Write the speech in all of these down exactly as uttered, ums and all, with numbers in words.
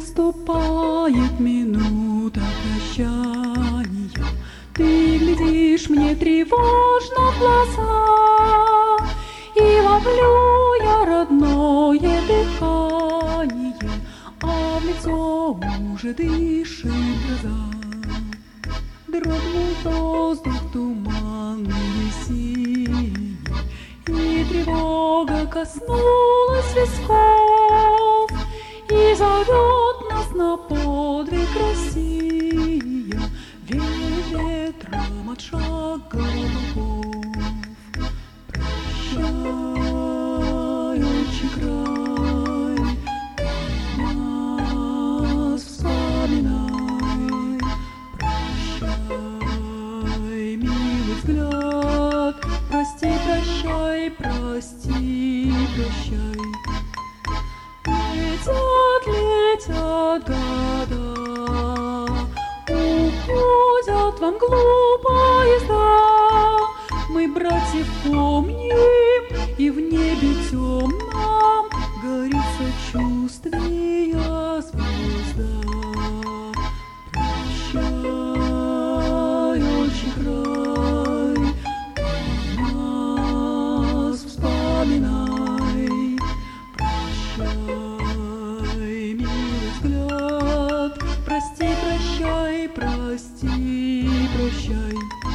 Наступает минута прощания, ты глядишь мне тревожно в глаза, и ловлю я родное дыхание, а в лицо уже дышит гроза. Дрогнул воздух туманный синий, и тревога коснулась висков, и зовет нас на подвиг Россия, веет ветром от шага богов. Прощай, отчий край, нас вспоминай. Прощай, милый взгляд, прости, прощай, прости, прощай. Летят, летят года, уходят во мглу поезда. Мы братьев помним, и в небе темном горит сочувствия звезда. Прощай, отчий край, нас вспоминай. Прощай, милый взгляд, прости, прощай, прости, прощай.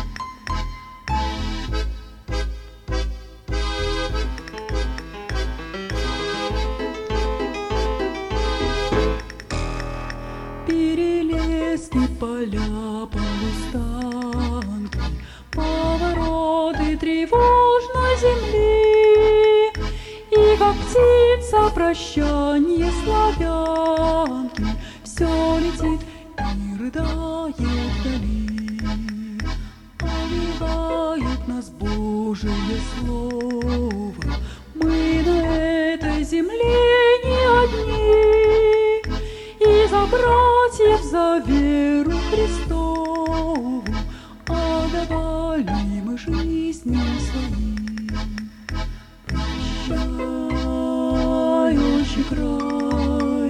Перелески, поля, полустанки, повороты тревожной земли, и как птица прощанье славянки все летит и рыдает вдали. Овивает нас Божие слово, мы на этой земле не одни, и за братьев, за веру Христову отдавали мы жизни свои. Прощай, отчий край,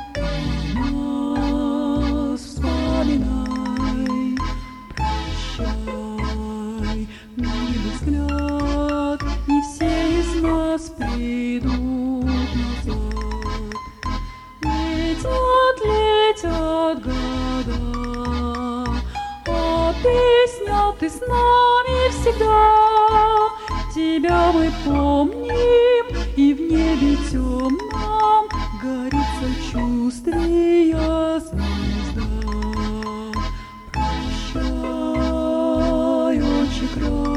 нас вспоминай. Прощай, милый взгляд, не все из нас придут назад. Летят, летят года, а песня ты с нами всегда. Тебя мы помним, и в небе темном горит сочувствия звезда. Прощай, отчий край.